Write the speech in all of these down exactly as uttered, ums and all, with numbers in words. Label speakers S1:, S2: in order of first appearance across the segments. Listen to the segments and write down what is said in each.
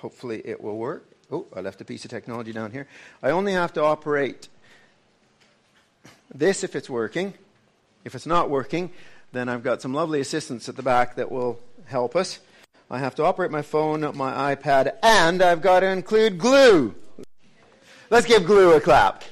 S1: hopefully it will work. Oh, I left a piece of technology down here. I only have to operate this if it's working. If it's not working, then I've got some lovely assistants at the back that will help us. I have to operate my phone, my iPad, and I've got to include Glue. Let's give Glue a clap.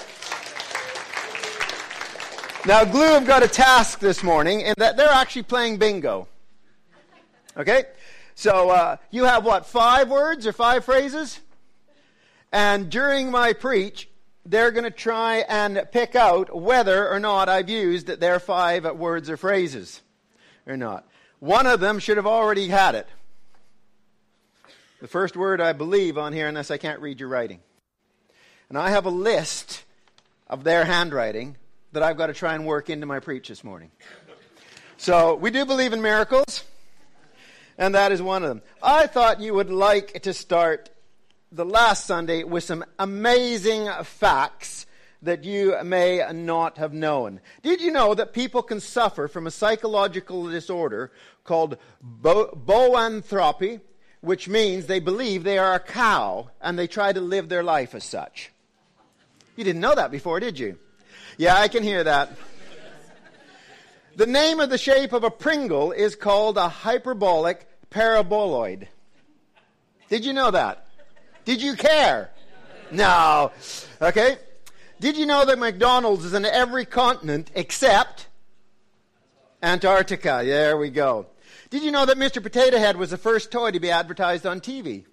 S1: Now, Glue have got a task this morning in that they're actually playing bingo. Okay? So, uh, you have, what, five words or five phrases? And during my preach, they're going to try and pick out whether or not I've used their five words or phrases or not. One of them should have already had it. The first word, I believe, on here, unless I can't read your writing. And I have a list of their handwriting that I've got to try and work into my preach this morning. So, we do believe in miracles, and that is one of them. I thought you would like to start the last Sunday with some amazing facts that you may not have known. Did you know that people can suffer from a psychological disorder called bo- boanthropy, which means they believe they are a cow and they try to live their life as such? You didn't know that before, did you? Yeah, I can hear that. The name of the shape of a Pringle is called a hyperbolic paraboloid. Did you know that? Did you care? No. Okay. Did you know that McDonald's is in every continent except Antarctica? There we go. Did you know that Mister Potato Head was the first toy to be advertised on T V?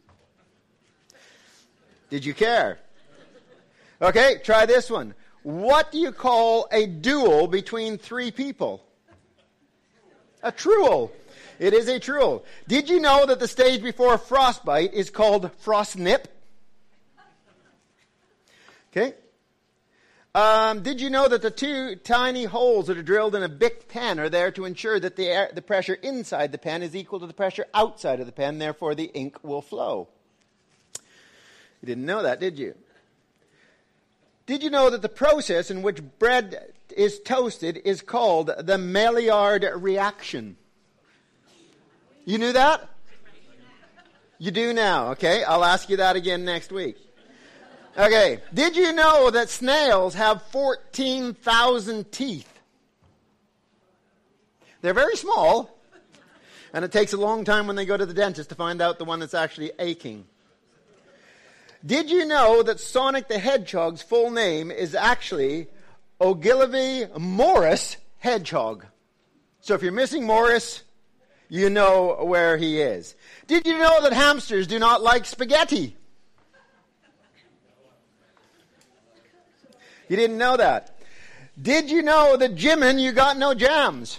S1: Did you care? Okay, try this one. What do you call a duel between three people? A truel. It is a truel. Did you know that the stage before frostbite is called frostnip? Okay. Um, did you know that the two tiny holes that are drilled in a Bic pen are there to ensure that the air, the pressure inside the pen is equal to the pressure outside of the pen, therefore the ink will flow? You didn't know that, did you? Did you know that the process in which bread is toasted is called the Maillard reaction? You knew that? You do now, okay? I'll ask you that again next week. Okay, did you know that snails have fourteen thousand teeth? They're very small, and it takes a long time when they go to the dentist to find out the one that's actually aching. Did you know that Sonic the Hedgehog's full name is actually Ogilvy Morris Hedgehog? So if you're missing Morris, you know where he is. Did you know that hamsters do not like spaghetti? You didn't know that. Did you know that Jimin, you got no jams?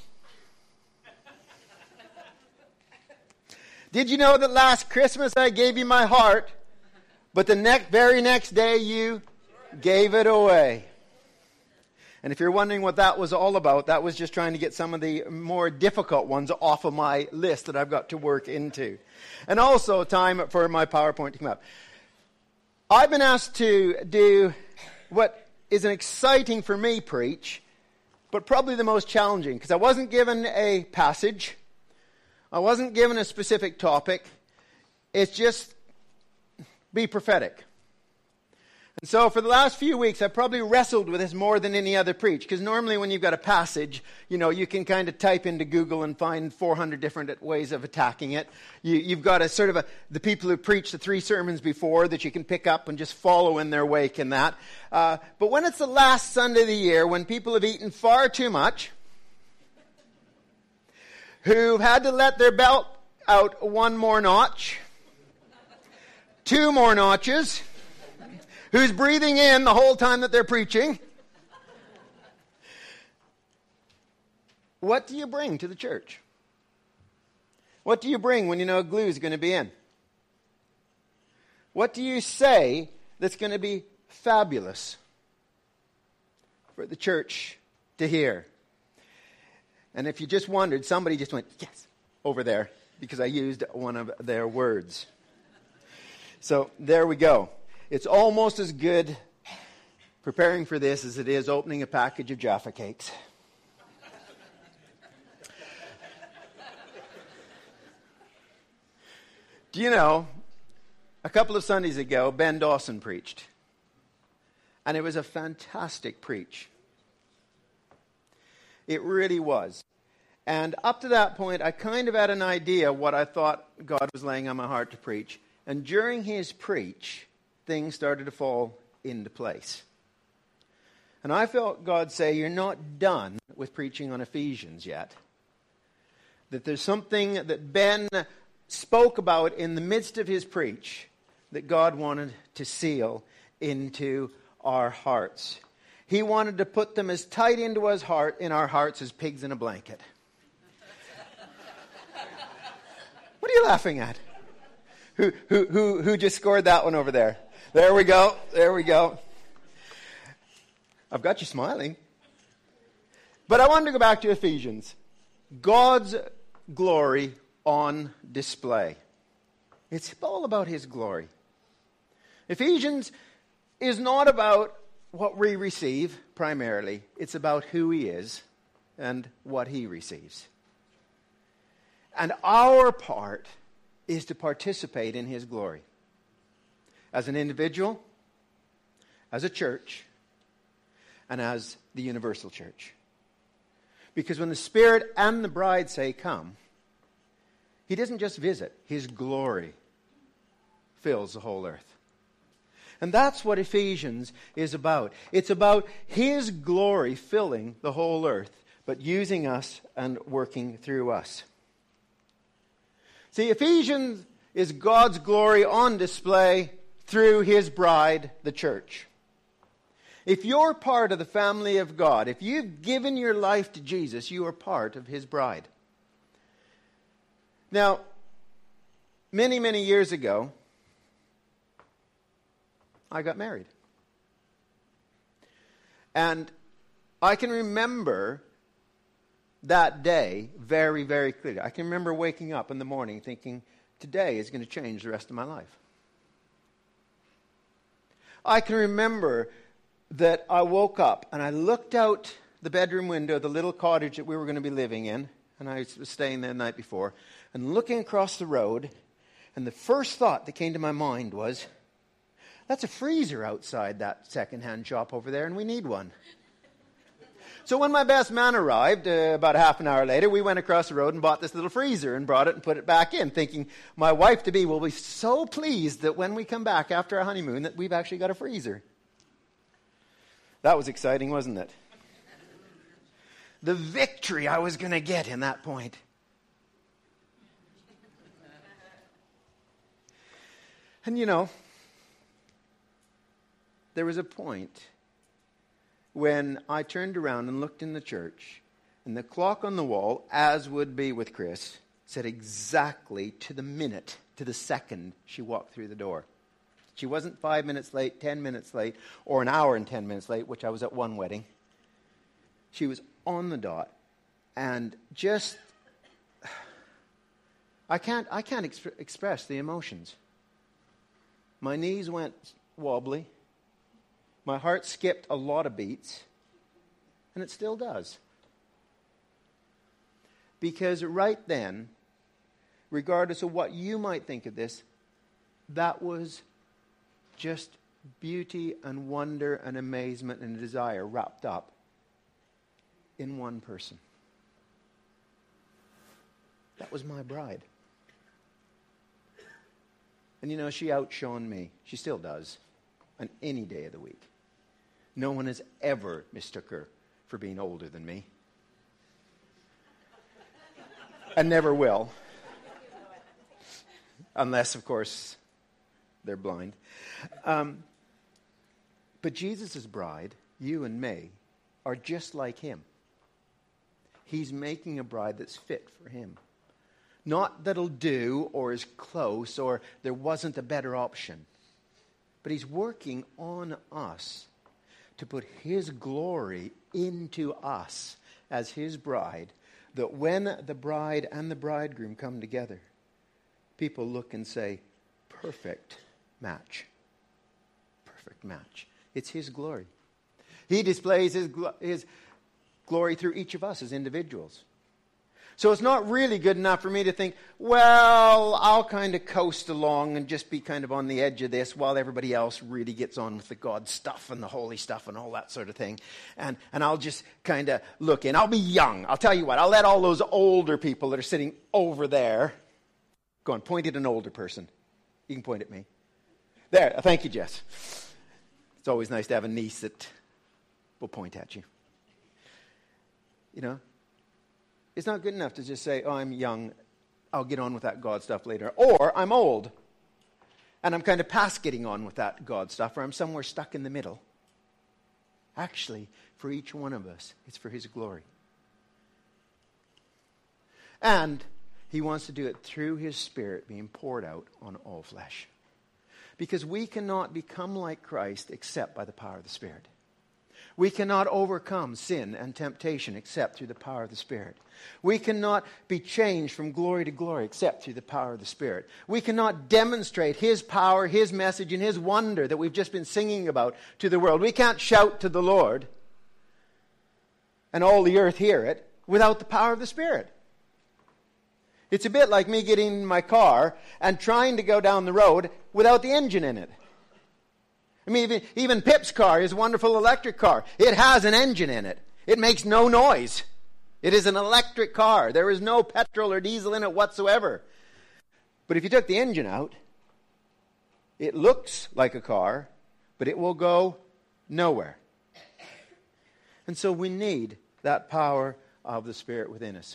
S1: Did you know that last Christmas I gave you my heart, but the next, very next day you gave it away? And if you're wondering what that was all about, that was just trying to get some of the more difficult ones off of my list that I've got to work into. And also time for my PowerPoint to come up. I've been asked to do what is an exciting for me preach, but probably the most challenging, because I wasn't given a passage. I wasn't given a specific topic. It's just be prophetic. And so for the last few weeks, I've probably wrestled with this more than any other preach, because normally when you've got a passage, you know, you can kind of type into Google and find four hundred different ways of attacking it. You, you've got a sort of a, the people who preached the three sermons before that you can pick up and just follow in their wake in that. Uh, but when it's the last Sunday of the year, when people have eaten far too much, who've had to let their belt out one more notch, two more notches, who's breathing in the whole time that they're preaching, what do you bring to the church? What do you bring when you know glue is going to be in? What do you say that's going to be fabulous for the church to hear? And if you just wondered, somebody just went, yes, over there, because I used one of their words. So there we go. It's almost as good preparing for this as it is opening a package of Jaffa cakes. Do you know A couple of Sundays ago, Ben Dawson preached. And it was a fantastic preach. It really was. And up to that point, I kind of had an idea what I thought God was laying on my heart to preach. And during his preach, things started to fall into place. And I felt God say, you're not done with preaching on Ephesians yet. That there's something that Ben spoke about in the midst of his preach that God wanted to seal into our hearts. He wanted to put them as tight into his heart, in our hearts as pigs in a blanket. What are you laughing at? Who, who, who, who just scored that one over there? There we go. There we go. I've got you smiling. But I wanted to go back to Ephesians. God's glory on display. It's all about his glory. Ephesians is not about what we receive primarily. It's about who he is and what he receives. And our part is to participate in his glory. As an individual, as a church, and as the universal church. Because when the Spirit and the bride say, come, he doesn't just visit. His glory fills the whole earth. And that's what Ephesians is about. It's about his glory filling the whole earth, but using us and working through us. See, Ephesians is God's glory on display through his bride, the church. If you're part of the family of God, if you've given your life to Jesus, you are part of his bride. Now, many, many years ago, I got married. And I can remember that day very, very clearly. I can remember waking up in the morning thinking, today is going to change the rest of my life. I can remember that I woke up and I looked out the bedroom window of the little cottage that we were going to be living in, and I was staying there the night before, and looking across the road, and the first thought that came to my mind was, that's a freezer outside that second-hand shop over there, and we need one. So when my best man arrived, uh, about half an hour later, we went across the road and bought this little freezer and brought it and put it back in, thinking my wife-to-be will be so pleased that when we come back after our honeymoon that we've actually got a freezer. That was exciting, wasn't it? The victory I was going to get in that point. And you know, there was a point when I turned around and looked in the church, and the clock on the wall, as would be with Chris, said exactly to the minute, to the second she walked through the door. She wasn't five minutes late, ten minutes late, or an hour and ten minutes late, which I was at one wedding. She was on the dot. And just, I can't, I can't exp- express the emotions. My knees went wobbly. My heart skipped a lot of beats, and it still does. Because right then, regardless of what you might think of this, that was just beauty and wonder and amazement and desire wrapped up in one person. That was my bride. And you know, she outshone me. She still does. On any day of the week. No one has ever mistook her for being older than me. And never will. Unless, of course, they're blind. Um, but Jesus' bride, you and me, are just like him. He's making a bride that's fit for him. Not that'll do or is close or there wasn't a better option. But he's working on us to put his glory into us as his bride, that when the bride and the bridegroom come together, people look and say, perfect match. Perfect match. It's his glory. He displays his, gl- his glory through each of us as individuals. So it's not really good enough for me to think, well, I'll kind of coast along and just be kind of on the edge of this while everybody else really gets on with the God stuff and the holy stuff and all that sort of thing. And, and I'll just kind of look in. I'll be young. I'll tell you what, I'll let all those older people that are sitting over there, go on, point at an older person. You can point at me. There, thank you, Jess. It's always nice to have a niece that will point at you. You know? It's not good enough to just say, oh, I'm young, I'll get on with that God stuff later. Or I'm old, and I'm kind of past getting on with that God stuff, or I'm somewhere stuck in the middle. Actually, for each one of us, it's for His glory. And He wants to do it through His Spirit being poured out on all flesh. Because we cannot become like Christ except by the power of the Spirit. We cannot overcome sin and temptation except through the power of the Spirit. We cannot be changed from glory to glory except through the power of the Spirit. We cannot demonstrate His power, His message, and His wonder that we've just been singing about to the world. We can't shout to the Lord and all the earth hear it without the power of the Spirit. It's a bit like me getting in my car and trying to go down the road without the engine in it. I mean, even, even Pip's car is a wonderful electric car. It has an engine in it. It makes no noise. It is an electric car. There is no petrol or diesel in it whatsoever. But if you took the engine out, it looks like a car, but it will go nowhere. And so we need that power of the Spirit within us.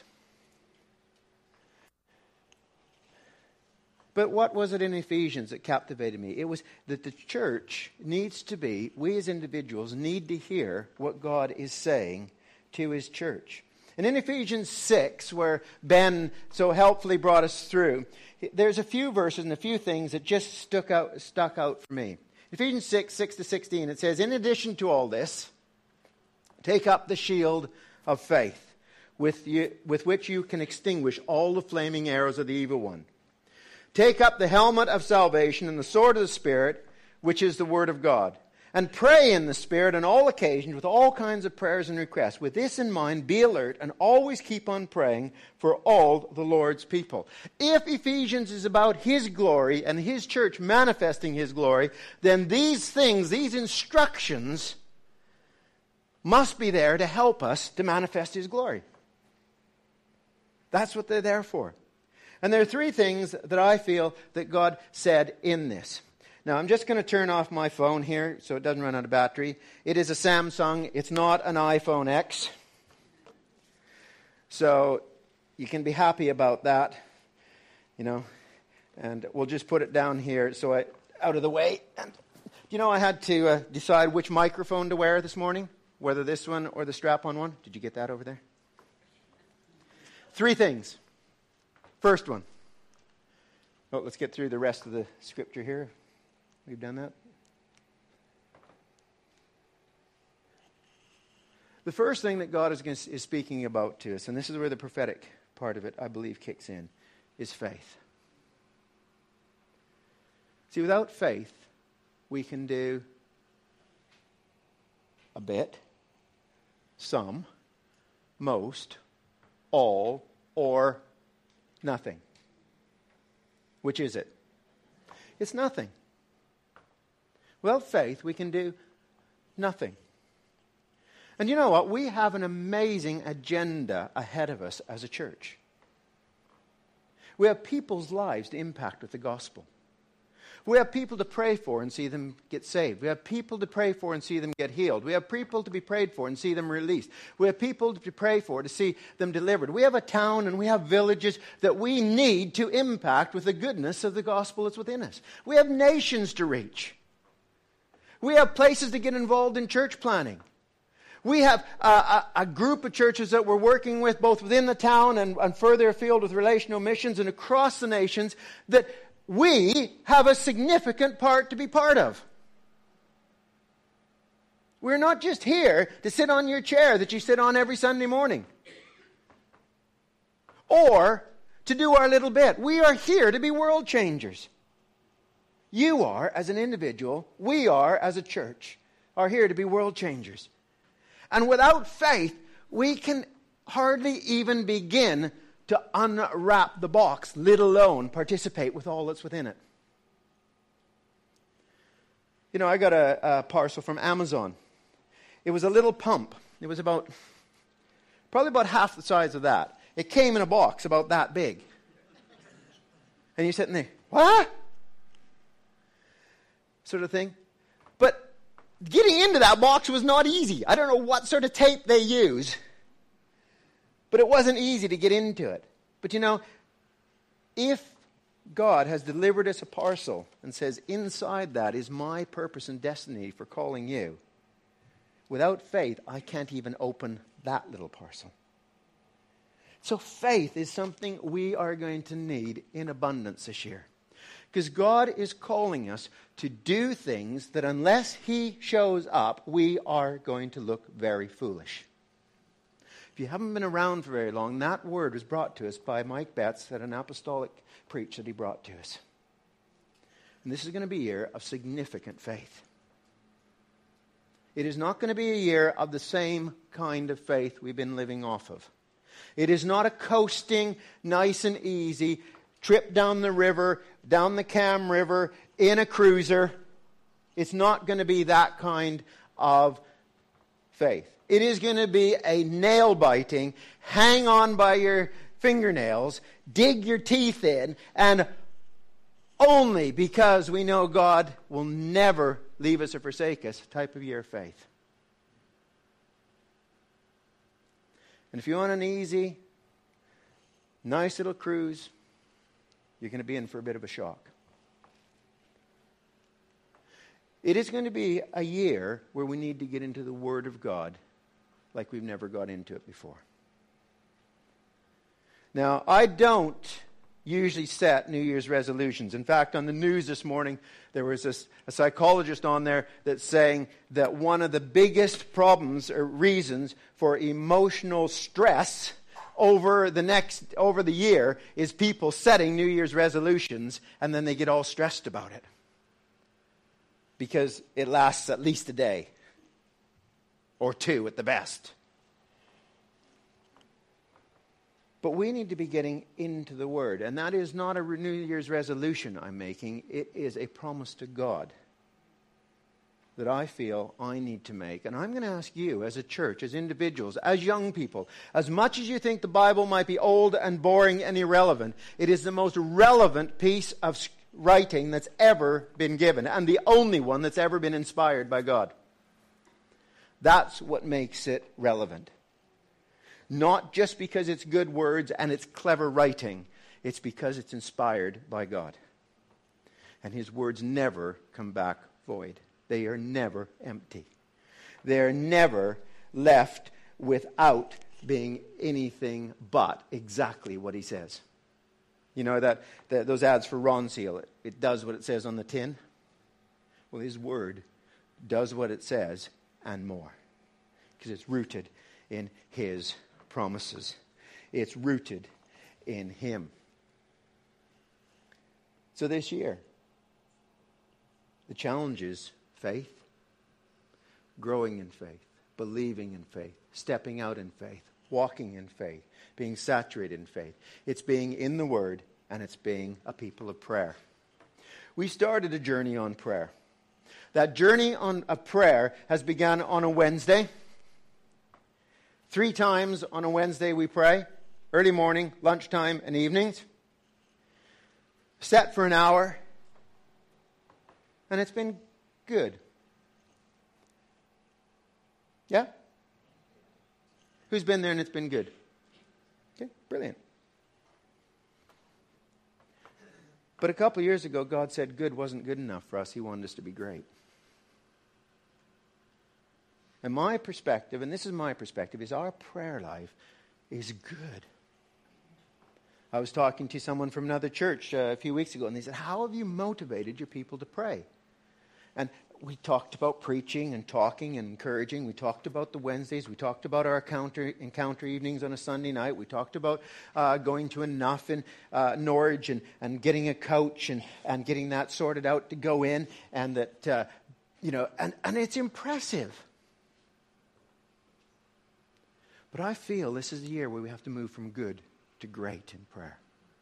S1: But what was it in Ephesians that captivated me? It was that the church needs to be, we as individuals need to hear what God is saying to His church. And in Ephesians six, where Ben so helpfully brought us through, there's a few verses and a few things that just stuck out, stuck out for me. Ephesians six, six to sixteen, it says, in addition to all this, take up the shield of faith, with, you, with which you can extinguish all the flaming arrows of the evil one. Take up the helmet of salvation and the sword of the Spirit, which is the Word of God. And pray in the Spirit on all occasions with all kinds of prayers and requests. With this in mind, be alert and always keep on praying for all the Lord's people. If Ephesians is about His glory and His church manifesting His glory, then these things, these instructions, must be there to help us to manifest His glory. That's what they're there for. And there are three things that I feel that God said in this. Now, I'm just going to turn off my phone here so it doesn't run out of battery. It is a Samsung. It's not an iPhone X. So you can be happy about that, you know. And we'll just put it down here so I out of the way. And you know, I had to uh, decide which microphone to wear this morning, whether this one or the strap-on one. Did you get that over there? Three things. First one. Oh, let's get through the rest of the scripture here. We've done that. The first thing that God is, going to, is speaking about to us, and this is where the prophetic part of it, I believe, kicks in, is faith. See, without faith, we can do a bit, some, most, all, or nothing. Which is it? It's nothing. Without faith, we can do nothing. And you know what? We have an amazing agenda ahead of us as a church. We have people's lives to impact with the gospel. We have people to pray for and see them get saved. We have people to pray for and see them get healed. We have people to be prayed for and see them released. We have people to pray for to see them delivered. We have a town and we have villages that we need to impact with the goodness of the gospel that's within us. We have nations to reach. We have places to get involved in church planning. We have a, a, a group of churches that we're working with both within the town and, and further afield with relational missions and across the nations that we have a significant part to be part of. We're not just here to sit on your chair that you sit on every Sunday morning. Or to do our little bit. We are here to be world changers. You are as an individual, we are as a church, are here to be world changers. And without faith, we can hardly even begin to unwrap the box, let alone participate with all that's within it. You know, I got a, a parcel from Amazon. It was a little pump. It was about, probably about half the size of that. It came in a box about that big. And you're sitting there, what? Sort of thing. But getting into that box was not easy. I don't know what sort of tape they use. But it wasn't easy to get into it. But you know, if God has delivered us a parcel and says, inside that is my purpose and destiny for calling you, without faith, I can't even open that little parcel. So faith is something we are going to need in abundance this year. Because God is calling us to do things that unless He shows up, we are going to look very foolish. If you haven't been around for very long, that word was brought to us by Mike Betts at an apostolic preach that he brought to us. And this is going to be a year of significant faith. It is not going to be a year of the same kind of faith we've been living off of. It is not a coasting, nice and easy trip down the river, down the Cam River, in a cruiser. It's not going to be that kind of faith. It is going to be a nail-biting, hang on by your fingernails, dig your teeth in, and only because we know God will never leave us or forsake us type of year of faith. And if you want an easy, nice little cruise, you're going to be in for a bit of a shock. It is going to be a year where we need to get into the Word of God like we've never got into it before. Now, I don't usually set New Year's resolutions. In fact, on the news this morning, there was a, a psychologist on there that's saying that one of the biggest problems or reasons for emotional stress over the next, over the year is people setting New Year's resolutions and then they get all stressed about it. Because it lasts at least a day. Or two at the best. But we need to be getting into the Word. And that is not a New Year's resolution I'm making. It is a promise to God that I feel I need to make. And I'm going to ask you as a church, as individuals, as young people, as much as you think the Bible might be old and boring and irrelevant, it is the most relevant piece of writing that's ever been given. And the only one that's ever been inspired by God. That's what makes it relevant. Not just because it's good words and it's clever writing. It's because it's inspired by God. And His words never come back void. They are never empty. They are never left without being anything but exactly what He says. You know that, that those ads for Ron Seal, it, it does what it says on the tin. Well, His Word does what it says and more. Because it's rooted in His promises. It's rooted in Him. So this year, the challenge is faith, growing in faith, believing in faith, stepping out in faith, walking in faith, being saturated in faith. It's being in the Word, and it's being a people of prayer. We started a journey on prayer. That journey on a prayer has begun on a Wednesday. Three times on a Wednesday we pray. Early morning, lunchtime, and evenings. Set for an hour. And it's been good. Yeah? Who's been there and it's been good? Okay, brilliant. But a couple of years ago, God said good wasn't good enough for us. He wanted us to be great. And my perspective, and this is my perspective, is our prayer life is good. I was talking to someone from another church uh, a few weeks ago, and they said, how have you motivated your people to pray? And we talked about preaching and talking and encouraging. We talked about the Wednesdays. We talked about our encounter, encounter evenings on a Sunday night. We talked about uh, going to Enough in uh, Norwich and, and getting a coach and, and getting that sorted out to go in. And that, uh, you know, and, and it's impressive. But I feel this is the year where we have to move from good to great in prayer.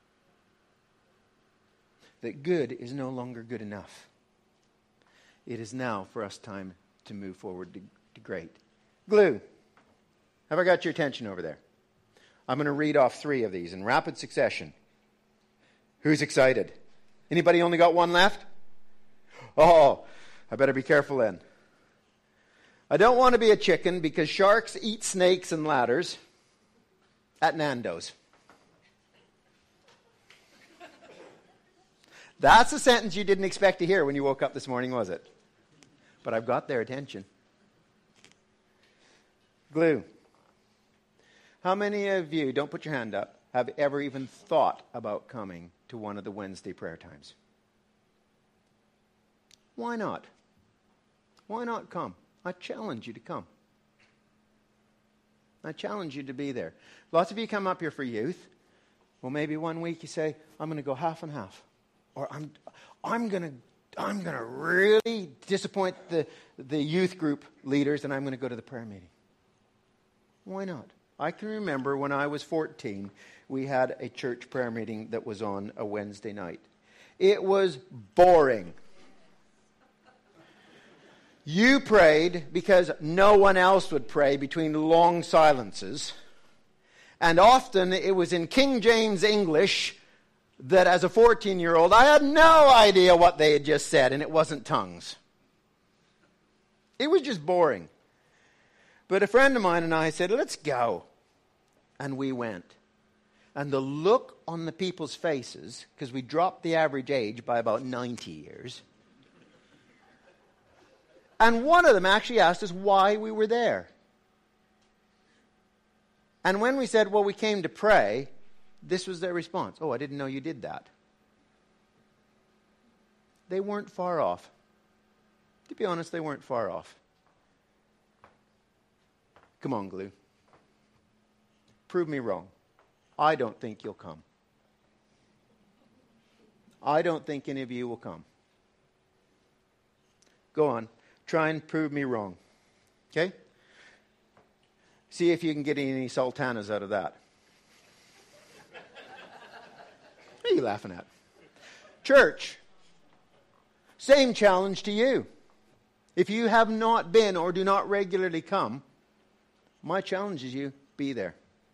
S1: That good is no longer good enough. It is now for us time to move forward to, to great. Glue. Have I got your attention over there? I'm going to read off three of these in rapid succession. Who's excited? Anybody only got one left? Oh, I better be careful then. I don't want to be a chicken because sharks eat snakes and ladders at Nando's. That's a sentence you didn't expect to hear when you woke up this morning, was it? But I've got their attention. Glue. How many of you, don't put your hand up, have ever even thought about coming to one of the Wednesday prayer times? Why not? Why not come? I challenge you to come. I challenge you to be there. Lots of you come up here for youth. Well, maybe one week you say, I'm going to go half and half. Or I'm I'm going to I'm going to really disappoint the, the youth group leaders and I'm going to go to the prayer meeting. Why not? I can remember when I was fourteen, we had a church prayer meeting that was on a Wednesday night. It was boring. You prayed because no one else would pray between long silences. And often it was in King James English that as a fourteen-year-old, I had no idea what they had just said, and it wasn't tongues. It was just boring. But a friend of mine and I said, let's go. And we went. And the look on the people's faces, because we dropped the average age by about ninety years. And one of them actually asked us why we were there. And when we said, well, we came to pray, this was their response. Oh, I didn't know you did that. They weren't far off. To be honest, they weren't far off. Come on, Glue. Prove me wrong. I don't think you'll come. I don't think any of you will come. Go on. Try and prove me wrong. Okay? See if you can get any sultanas out of that. What are you laughing at? Church. Same challenge to you. If you have not been or do not regularly come, my challenge is you, be there.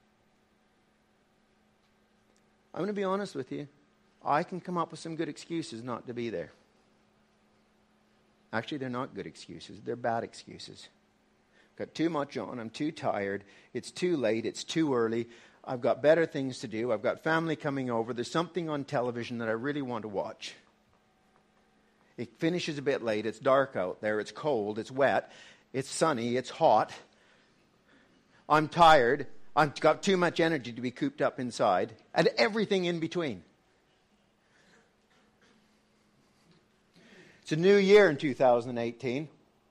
S1: I'm going to be honest with you. I can come up with some good excuses not to be there. Actually, they're not good excuses. They're bad excuses. Got too much on. I'm too tired. It's too late. It's too early. I've got better things to do. I've got family coming over. There's something on television that I really want to watch. It finishes a bit late. It's dark out there. It's cold. It's wet. It's sunny. It's hot. I'm tired. I've got too much energy to be cooped up inside. And everything in between. It's a new year in two thousand eighteen.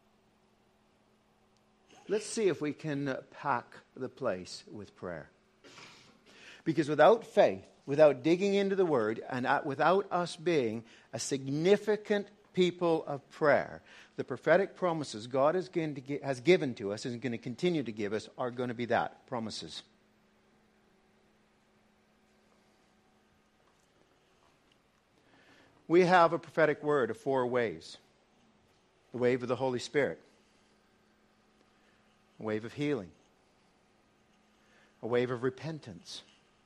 S1: Let's see if we can pack the place with prayer. Because without faith, without digging into the Word, and without us being a significant people of prayer, the prophetic promises God is going to get, has given to us and is going to continue to give us are going to be that, promises. We have a prophetic word of four waves. The wave of the Holy Spirit. A wave of healing. A wave of repentance.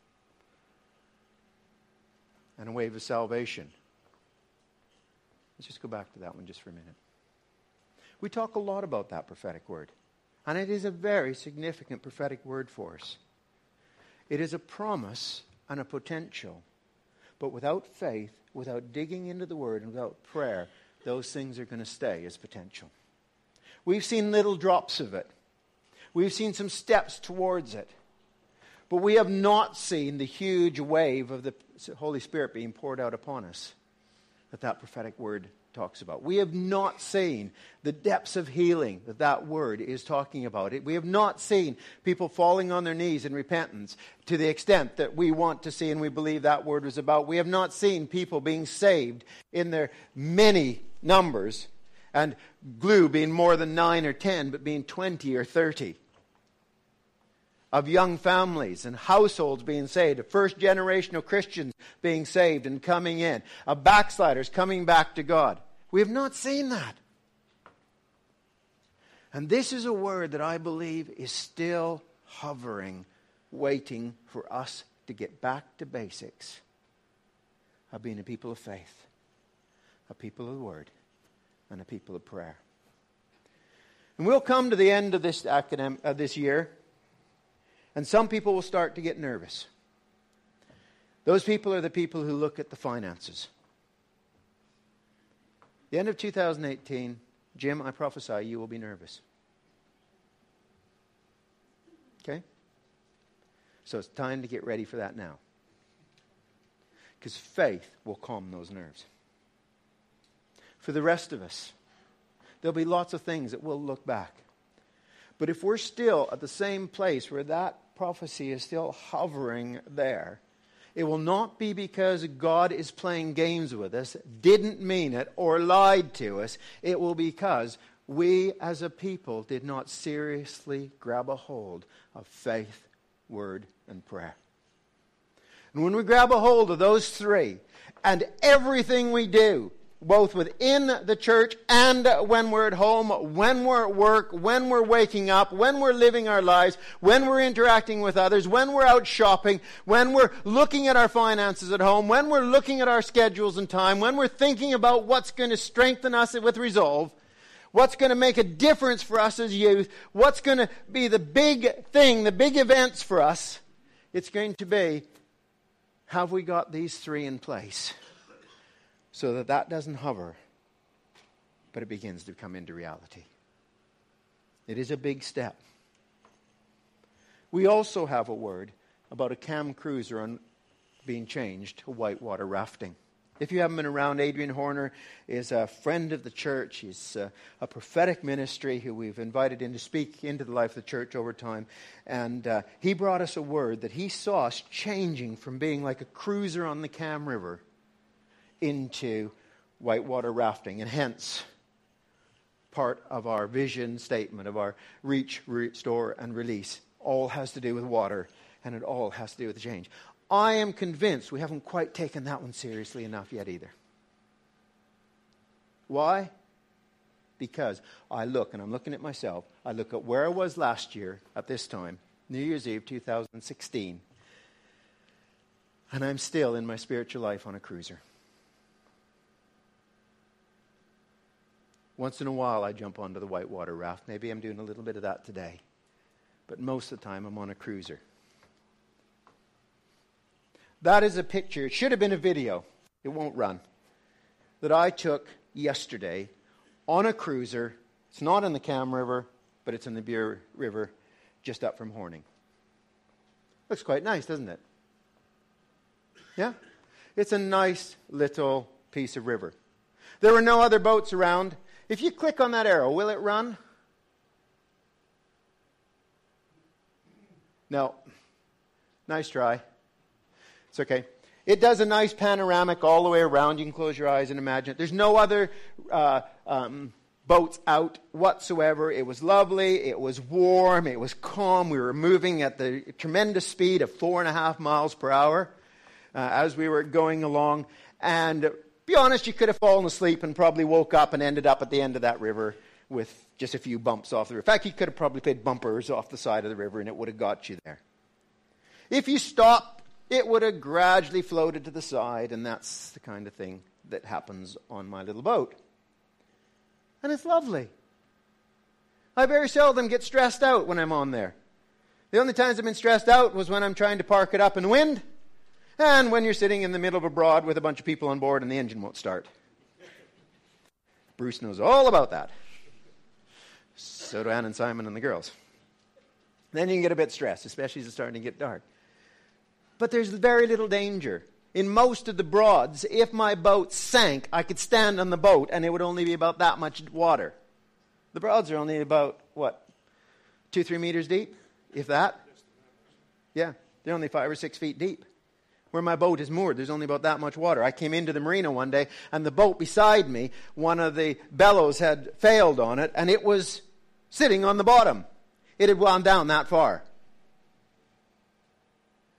S1: And a wave of salvation. Let's just go back to that one just for a minute. We talk a lot about that prophetic word. And it is a very significant prophetic word for us. It is a promise and a potential. But without faith, without digging into the Word, and without prayer, those things are going to stay as potential. We've seen little drops of it. We've seen some steps towards it. But we have not seen the huge wave of the Holy Spirit being poured out upon us that that prophetic word talks about. We have not seen the depths of healing that that word is talking about. It. We have not seen people falling on their knees in repentance to the extent that we want to see and we believe that word was about. We have not seen people being saved in their many numbers, and Glue being more than nine or ten, but being twenty or thirty. of young families and households being saved, of first generation of Christians being saved and coming in, of backsliders coming back to God. We have not seen that. And this is a word that I believe is still hovering, waiting for us to get back to basics of being a people of faith, a people of the Word, and a people of prayer. And we'll come to the end of this academic of this year, and some people will start to get nervous. Those people are the people who look at the finances. The end of two thousand eighteen, Jim, I prophesy you will be nervous. Okay? So it's time to get ready for that now. Because faith will calm those nerves. For the rest of us, there'll be lots of things that we'll look back. But if we're still at the same place where that prophecy is still hovering there, it will not be because God is playing games with us, didn't mean it, or lied to us. It will be because we as a people did not seriously grab a hold of faith, word, and prayer. And when we grab a hold of those three, and everything we do, both within the church and when we're at home, when we're at work, when we're waking up, when we're living our lives, when we're interacting with others, when we're out shopping, when we're looking at our finances at home, when we're looking at our schedules and time, when we're thinking about what's going to strengthen us with resolve, what's going to make a difference for us as youth, what's going to be the big thing, the big events for us, it's going to be, have we got these three in place? So that that doesn't hover, but it begins to come into reality. It is a big step. We also have a word about a cam cruiser on being changed to whitewater rafting. If you haven't been around, Adrian Horner is a friend of the church. He's a, a prophetic ministry who we've invited in to speak into the life of the church over time. And uh, he brought us a word that he saw us changing from being like a cruiser on the Cam River into whitewater rafting, and hence part of our vision statement of our reach, restore, and release all has to do with water, and it all has to do with change. I am convinced we haven't quite taken that one seriously enough yet either. Why? Because I look, and I'm looking at myself, I look at where I was last year at this time, New Year's Eve two thousand sixteen, and I'm still in my spiritual life on a cruiser. Once in a while I jump onto the whitewater raft. Maybe I'm doing a little bit of that today. But most of the time I'm on a cruiser. That is a picture. It should have been a video. It won't run. That I took yesterday on a cruiser. It's not in the Cam River, but it's in the Bure River just up from Horning. Looks quite nice, doesn't it? Yeah? It's a nice little piece of river. There were no other boats around. If you click on that arrow, will it run? No. Nice try. It's okay. It does a nice panoramic all the way around. You can close your eyes and imagine it. There's no other uh, um, boats out whatsoever. It was lovely. It was warm. It was calm. We were moving at the tremendous speed of four and a half miles per hour uh, as we were going along. And be honest, you could have fallen asleep and probably woke up and ended up at the end of that river with just a few bumps off the river. In fact, you could have probably played bumpers off the side of the river and it would have got you there. If you stopped, it would have gradually floated to the side, and that's the kind of thing that happens on my little boat. And it's lovely. I very seldom get stressed out when I'm on there. The only times I've been stressed out was when I'm trying to park it up in wind, and when you're sitting in the middle of a broad with a bunch of people on board and the engine won't start. Bruce knows all about that. So do Ann and Simon and the girls. Then you can get a bit stressed, especially as it's starting to get dark. But there's very little danger. In most of the broads, if my boat sank, I could stand on the boat and it would only be about that much water. The broads are only about, what, two, three meters deep, if that? Yeah, they're only five or six feet deep. Where my boat is moored, there's only about that much water. I came into the marina one day, and the boat beside me, one of the bellows had failed on it, and it was sitting on the bottom. It had gone down that far.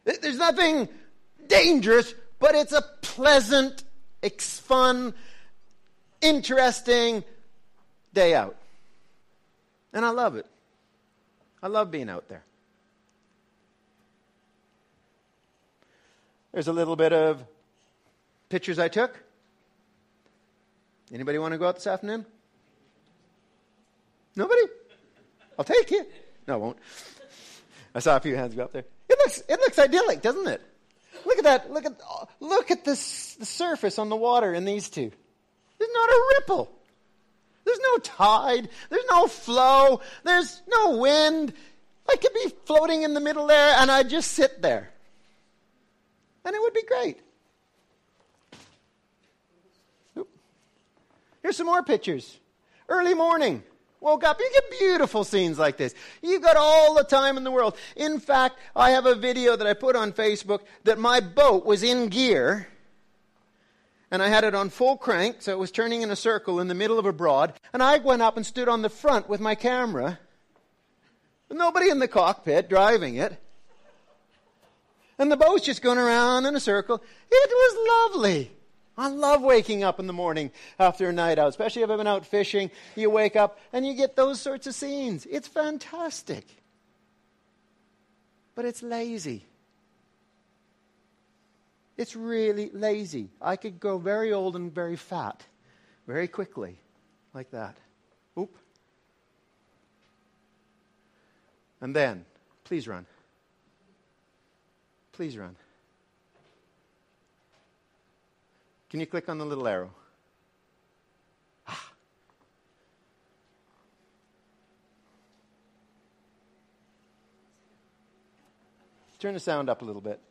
S1: There's nothing dangerous, but it's a pleasant, it's fun, interesting day out. And I love it. I love being out there. There's a little bit of pictures I took. Anybody want to go out this afternoon? Nobody? I'll take you. No, I won't. I saw a few hands go up there. It looks it looks idyllic, doesn't it? Look at that. Look at look at this the surface on the water in these two. There's not a ripple. There's no tide. There's no flow. There's no wind. I could be floating in the middle there and I'd just sit there. And it would be great. Oop. Here's some more pictures. Early morning. Woke up. You get beautiful scenes like this. You've got all the time in the world. In fact, I have a video that I put on Facebook that my boat was in gear. And I had it on full crank, so it was turning in a circle in the middle of a broad. And I went up and stood on the front with my camera. With nobody in the cockpit driving it. And the boat's just going around in a circle. It was lovely. I love waking up in the morning after a night out, especially if I've been out fishing. You wake up and you get those sorts of scenes. It's fantastic. But it's lazy. It's really lazy. I could go very old and very fat very quickly like that. Oop. And then, please run. Please run. Can you click on the little arrow? Ah. Turn the sound up a little bit.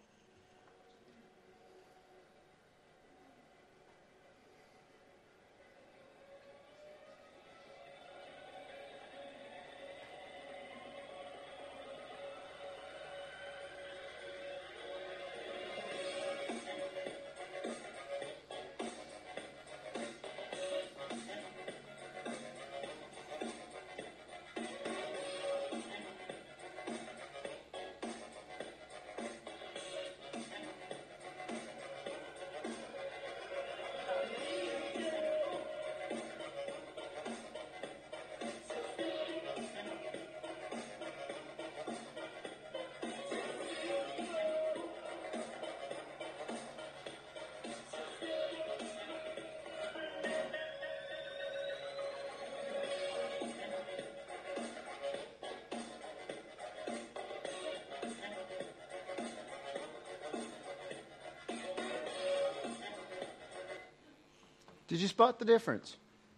S1: Did you spot the difference?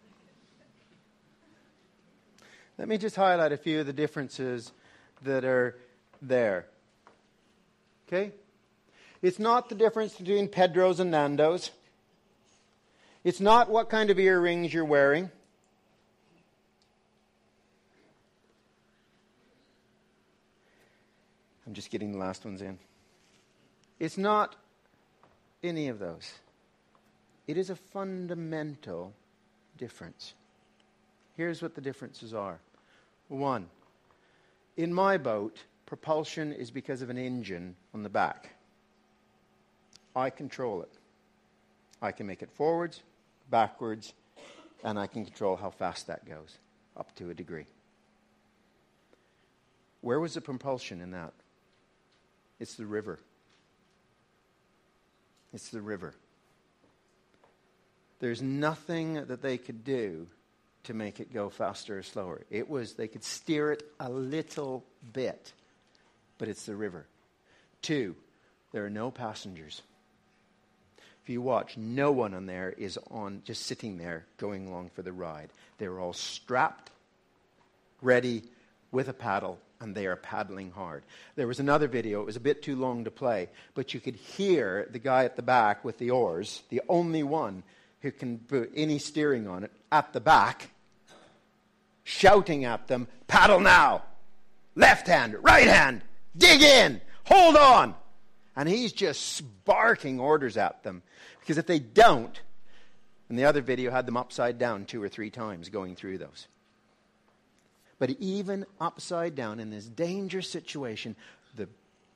S1: Let me just highlight a few of the differences that are there. Okay? It's not the difference between Pedro's and Nando's. It's not what kind of earrings you're wearing. I'm just getting the last ones in. It's not any of those. It is a fundamental difference. Here's what the differences are. One, in my boat, propulsion is because of an engine on the back. I control it. I can make it forwards, backwards, and I can control how fast that goes, up to a degree. Where was the propulsion in that? It's the river. It's the river. There's nothing that they could do to make it go faster or slower. It was, they could steer it a little bit, but it's the river. Two, there are no passengers. If you watch, no one on there is on, just sitting there going along for the ride. They're all strapped, ready, with a paddle, and they are paddling hard. There was another video, it was a bit too long to play, but you could hear the guy at the back with the oars, the only one who can put any steering on it, at the back, shouting at them, paddle now, left hand, right hand, dig in, hold on. And he's just barking orders at them. Because if they don't, and the other video had them upside down two or three times going through those. But even upside down in this dangerous situation, the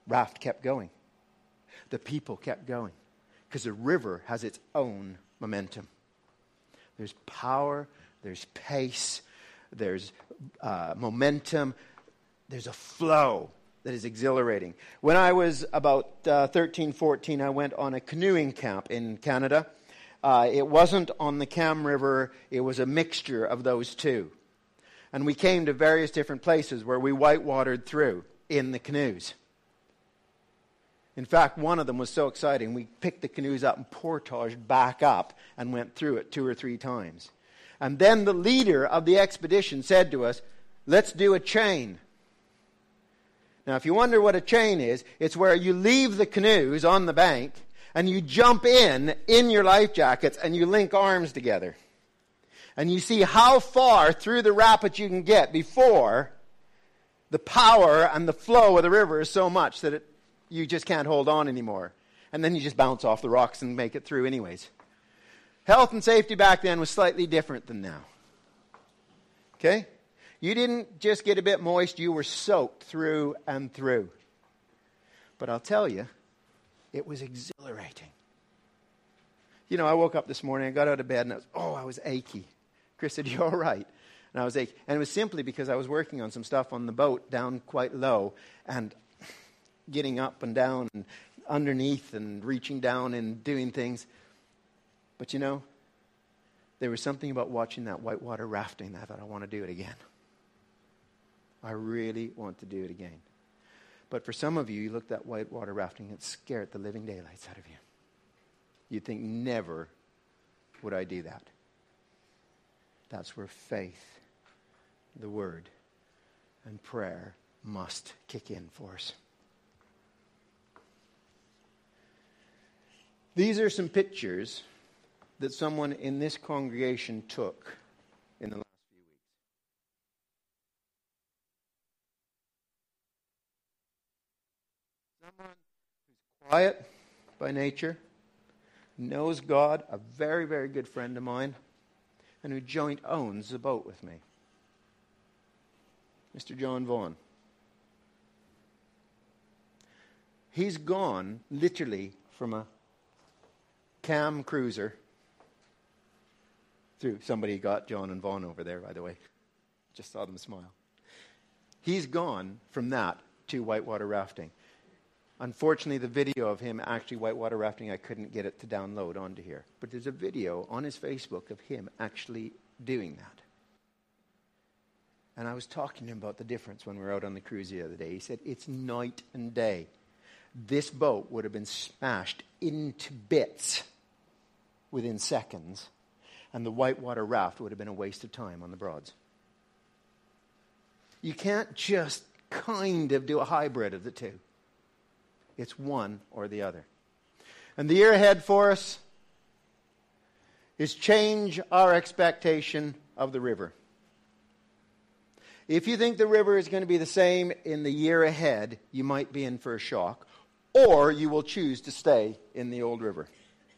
S1: raft kept going. The people kept going. Because the river has its own momentum. There's power, there's pace, there's uh, momentum, there's a flow that is exhilarating. When I was about uh, thirteen, fourteen, I went on a canoeing camp in Canada. Uh, it wasn't on the Cam River, it was a mixture of those two. And we came to various different places where we whitewatered through in the canoes. In fact, one of them was so exciting, we picked the canoes up and portaged back up and went through it two or three times. And then the leader of the expedition said to us, let's do a chain. Now, if you wonder what a chain is, it's where you leave the canoes on the bank and you jump in, in your life jackets, and you link arms together. And you see how far through the rapids you can get before the power and the flow of the river is so much that it you just can't hold on anymore. And then you just bounce off the rocks and make it through anyways. Health and safety back then was slightly different than now. Okay? You didn't just get a bit moist, you were soaked through and through. But I'll tell you, it was exhilarating. You know, I woke up this morning, I got out of bed and I was, oh, I was achy. Chris said, you all right? And I was achy. And it was simply because I was working on some stuff on the boat down quite low and getting up and down and underneath and reaching down and doing things. But you know, there was something about watching that whitewater rafting that I thought, I want to do it again. I really want to do it again. But for some of you, you looked at whitewater rafting and it scared the living daylights out of you. You'd think, never would I do that. That's where faith, the word, and prayer must kick in for us. These are some pictures that someone in this congregation took in the last few weeks. Someone who's quiet by nature, knows God, a very, very good friend of mine, and who joint owns the boat with me. Mister John Vaughan. He's gone literally from a Cam cruiser through. Somebody got John and Vaughan over there, by the way. Just saw them smile. He's gone from that to whitewater rafting. Unfortunately, the video of him actually whitewater rafting, I couldn't get it to download onto here. But there's a video on his Facebook of him actually doing that. And I was talking to him about the difference when we were out on the cruise the other day. He said, it's night and day. This boat would have been smashed into bits within seconds, and the whitewater raft would have been a waste of time on the Broads. You can't just kind of do a hybrid of the two. It's one or the other. And the year ahead for us is change our expectation of the river. If you think the river is going to be the same in the year ahead, you might be in for a shock, or you will choose to stay in the old river.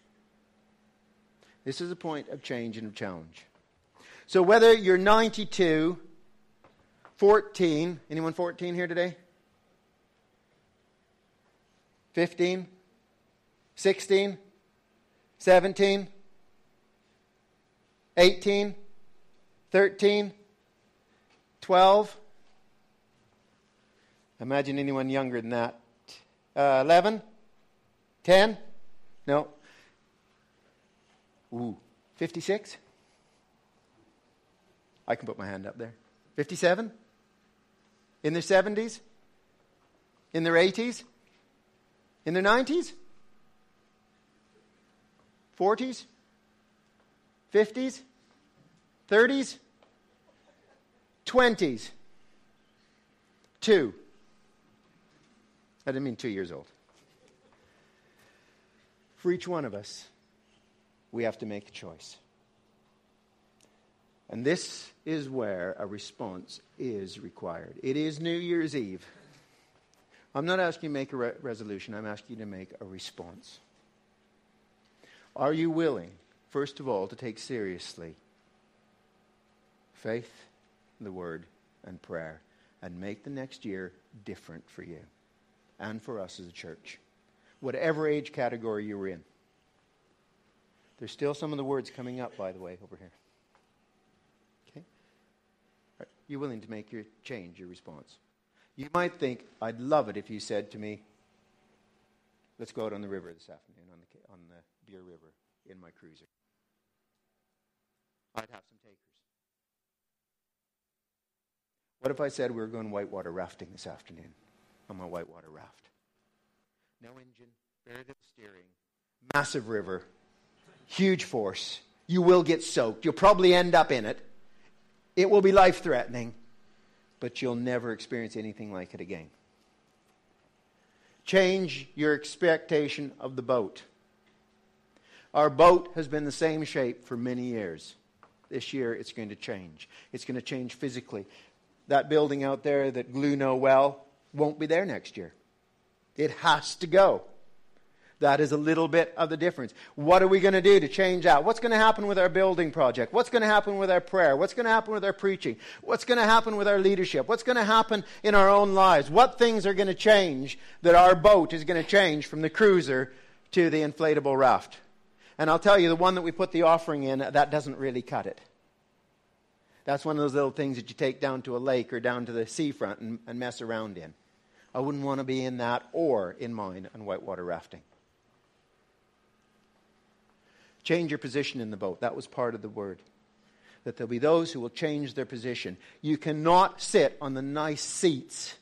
S1: This is a point of change and of challenge. So whether you're ninety-two, fourteen, anyone fourteen here today? fifteen, sixteen, seventeen, eighteen, thirteen, twelve. Imagine anyone younger than that. Uh, eleven, ten, no. Ooh, fifty-six? I can put my hand up there. fifty-seven? In their seventies? In their eighties? In their nineties? forties? fifties? thirties? twenties? Two. I didn't mean two years old. For each one of us, we have to make a choice. And this is where a response is required. It is New Year's Eve. I'm not asking you to make a re- resolution. I'm asking you to make a response. Are you willing, first of all, to take seriously faith, the word, and prayer, and make the next year different for you? and for us as a church. Whatever age category you were in. There's still some of the words coming up, by the way, over here. Okay? Are you willing to make your change, your response? You might think, I'd love it if you said to me, let's go out on the river this afternoon, on the, on the Beer River, in my cruiser. I'd have some takers. What if I said we were going whitewater rafting this afternoon on my whitewater raft? No engine, very little steering, massive river, huge force. You will get soaked. You'll probably end up in it. It will be life-threatening, but you'll never experience anything like it again. Change your expectation of the boat. Our boat has been the same shape for many years. This year it's going to change. It's going to change physically. That building out there that Glue know well won't be there next year. It has to go. That is a little bit of the difference. What are we going to do to change that? What's going to happen with our building project? What's going to happen with our prayer? What's going to happen with our preaching? What's going to happen with our leadership? What's going to happen in our own lives? What things are going to change that our boat is going to change from the cruiser to the inflatable raft? And I'll tell you, the one that we put the offering in, that doesn't really cut it. That's one of those little things that you take down to a lake or down to the seafront and, and mess around in. I wouldn't want to be in that or in mine on whitewater rafting. Change your position in the boat. That was part of the word. That there'll be those who will change their position. You cannot sit on the nice seats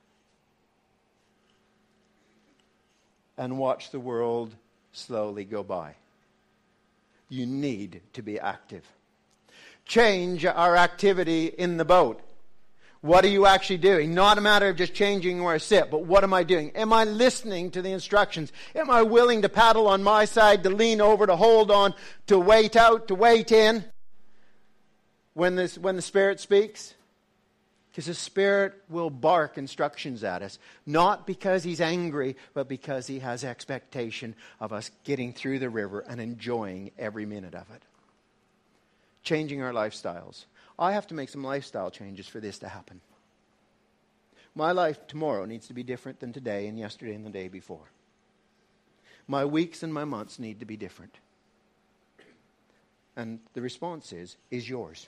S1: and watch the world slowly go by. You need to be active. Change our activity in the boat. What are you actually doing? Not a matter of just changing where I sit, but what am I doing? Am I listening to the instructions? Am I willing to paddle on my side, to lean over, to hold on, to wait out, to wait in when, this, when the Spirit speaks? Because the Spirit will bark instructions at us, not because He's angry, but because He has expectation of us getting through the river and enjoying every minute of it. Changing our lifestyles. I have to make some lifestyle changes for this to happen. My life tomorrow needs to be different than today and yesterday and the day before. My weeks and my months need to be different. And the response is, is yours.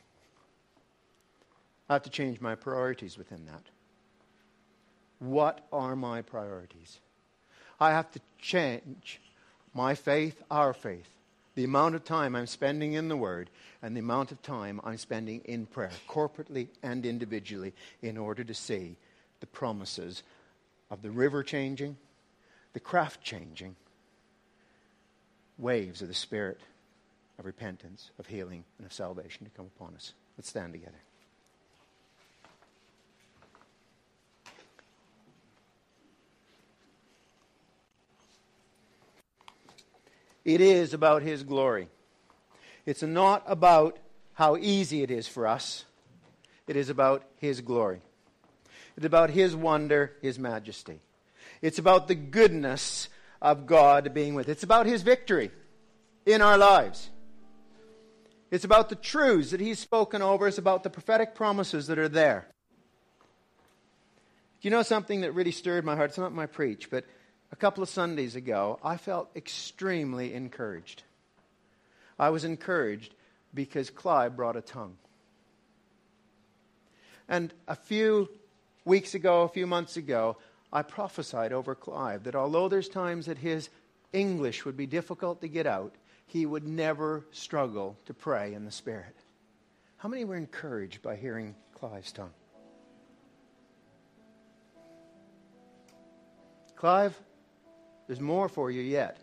S1: I have to change my priorities within that. What are my priorities? I have to change my faith, our faith. The amount of time I'm spending in the Word and the amount of time I'm spending in prayer, corporately and individually, in order to see the promises of the river changing, the craft changing, waves of the Spirit of repentance, of healing, and of salvation to come upon us. Let's stand together. It is about His glory. It's not about how easy it is for us. It is about His glory. It's about His wonder, His majesty. It's about the goodness of God being with us. It's about His victory in our lives. It's about the truths that He's spoken over. It's about the prophetic promises that are there. Do you know something that really stirred my heart? It's not my preach, but a couple of Sundays ago, I felt extremely encouraged. I was encouraged because Clive brought a tongue. And a few weeks ago, a few months ago, I prophesied over Clive that although there's times that his English would be difficult to get out, he would never struggle to pray in the Spirit. How many were encouraged by hearing Clive's tongue? Clive, there's more for you yet.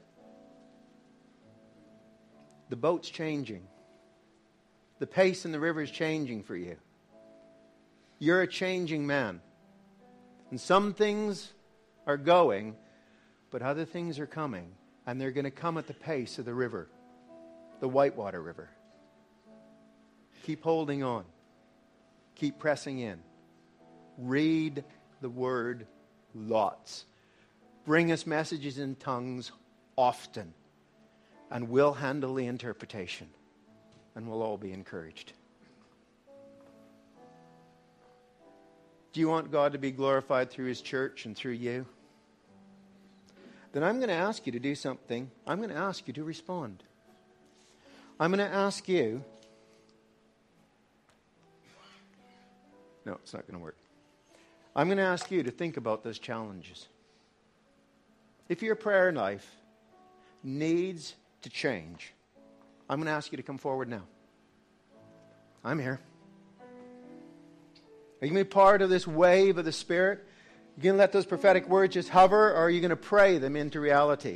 S1: The boat's changing. The pace in the river is changing for you. You're a changing man. And some things are going, but other things are coming. And they're going to come at the pace of the river, the Whitewater River. Keep holding on. Keep pressing in. Read the Word lots. Bring us messages in tongues often. And we'll handle the interpretation. And we'll all be encouraged. Do you want God to be glorified through His church and through you? then I'm going to ask you to do something. I'm going to ask you to respond. I'm going to ask you... No, it's not going to work. I'm going to ask you to think about those challenges. If your prayer life needs to change, I'm going to ask you to come forward now. I'm here. Are you going to be part of this wave of the Spirit? Are you going to let those prophetic words just hover, or are you going to pray them into reality?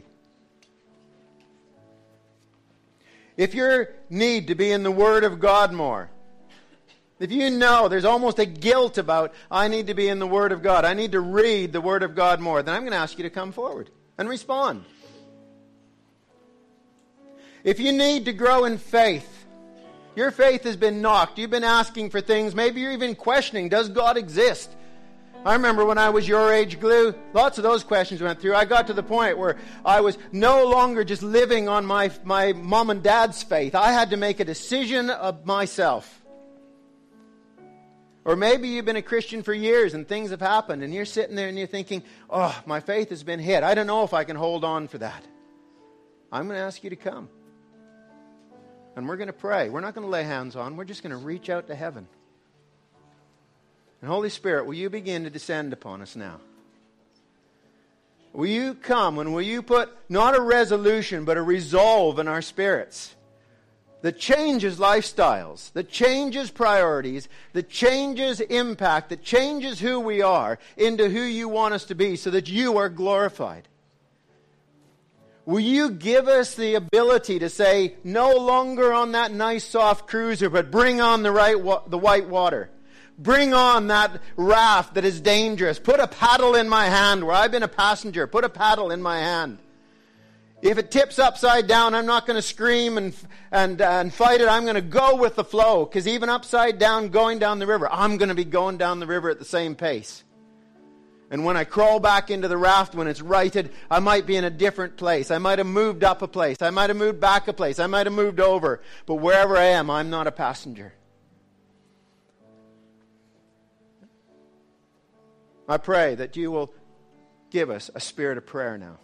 S1: If you need to be in the Word of God more, if you know there's almost a guilt about, I need to be in the Word of God, I need to read the Word of God more, then I'm going to ask you to come forward and respond. If you need to grow in faith, your faith has been knocked, you've been asking for things, maybe you're even questioning, does God exist? I remember when I was your age, Glue, lots of those questions went through. I got to the point where I was no longer just living on my, my mom and dad's faith. I had to make a decision of myself. Or maybe you've been a Christian for years and things have happened and you're sitting there and you're thinking, oh, my faith has been hit. I don't know if I can hold on for that. I'm going to ask you to come. And we're going to pray. We're not going to lay hands on. We're just going to reach out to heaven. And Holy Spirit, will you begin to descend upon us now? Will you come and will you put not a resolution but a resolve in our spirits that changes lifestyles, that changes priorities, that changes impact, that changes who we are into who you want us to be so that you are glorified? Will you give us the ability to say, no longer on that nice soft cruiser, but bring on the right wa- the white water. Bring on that raft that is dangerous. Put a paddle in my hand where I've been a passenger. Put a paddle in my hand. If it tips upside down, I'm not going to scream and and and fight it. I'm going to go with the flow, because even upside down, going down the river, I'm going to be going down the river at the same pace. And when I crawl back into the raft, when it's righted, I might be in a different place. I might have moved up a place. I might have moved back a place. I might have moved over. But wherever I am, I'm not a passenger. I pray that you will give us a spirit of prayer now.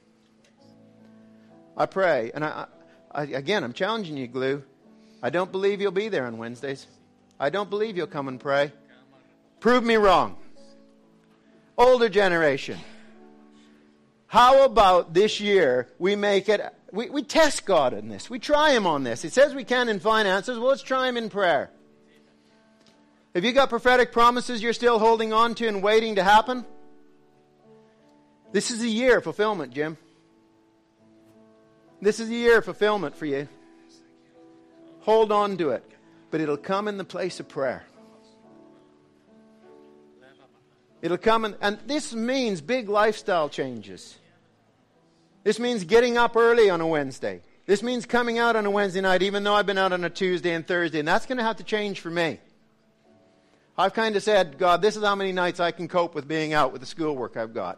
S1: I pray, and I, I, again, I'm challenging you, Glue. I don't believe you'll be there on Wednesdays. I don't believe you'll come and pray. Prove me wrong. Older generation. How about this year we make it, we, we test God in this. We try Him on this. He says we can in finances. Well, let's try Him in prayer. Have you got prophetic promises you're still holding on to and waiting to happen? This is a year of fulfillment, Jim. This is a year of fulfillment for you. Hold on to it. But it'll come in the place of prayer. It'll come in, and this means big lifestyle changes. This means getting up early on a Wednesday. This means coming out on a Wednesday night, even though I've been out on a Tuesday and Thursday. And that's going to have to change for me. I've kind of said, God, this is how many nights I can cope with being out with the schoolwork I've got.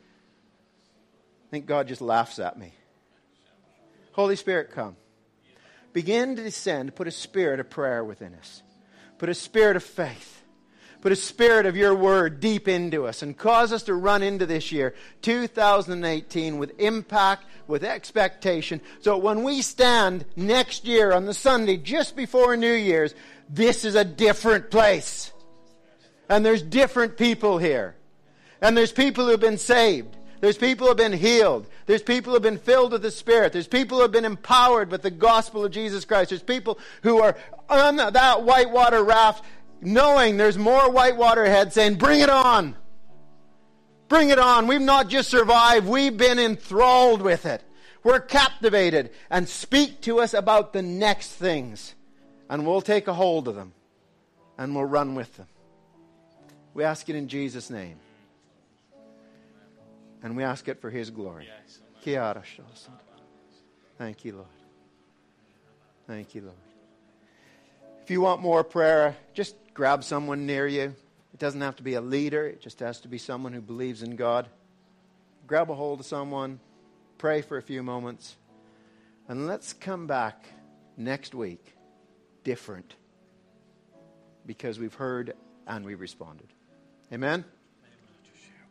S1: I think God just laughs at me. Holy Spirit, come. Begin to descend. Put a spirit of prayer within us. Put a spirit of faith. Put a spirit of your word deep into us. And cause us to run into this year, two thousand eighteen, with impact, with expectation. So when we stand next year on the Sunday just before New Year's, this is a different place. And there's different people here. And there's people who have been saved. There's people who have been healed. There's people who have been filled with the Spirit. There's people who have been empowered with the gospel of Jesus Christ. There's people who are on that whitewater raft knowing there's more whitewater ahead, saying, bring it on. Bring it on. We've not just survived. We've been enthralled with it. We're captivated. And speak to us about the next things. And we'll take a hold of them. And we'll run with them. We ask it in Jesus' name. And we ask it for His glory. Thank you, Lord. Thank you, Lord. If you want more prayer, just grab someone near you. It doesn't have to be a leader. It just has to be someone who believes in God. Grab a hold of someone. Pray for a few moments. And let's come back next week different. Because we've heard and we've responded. Amen?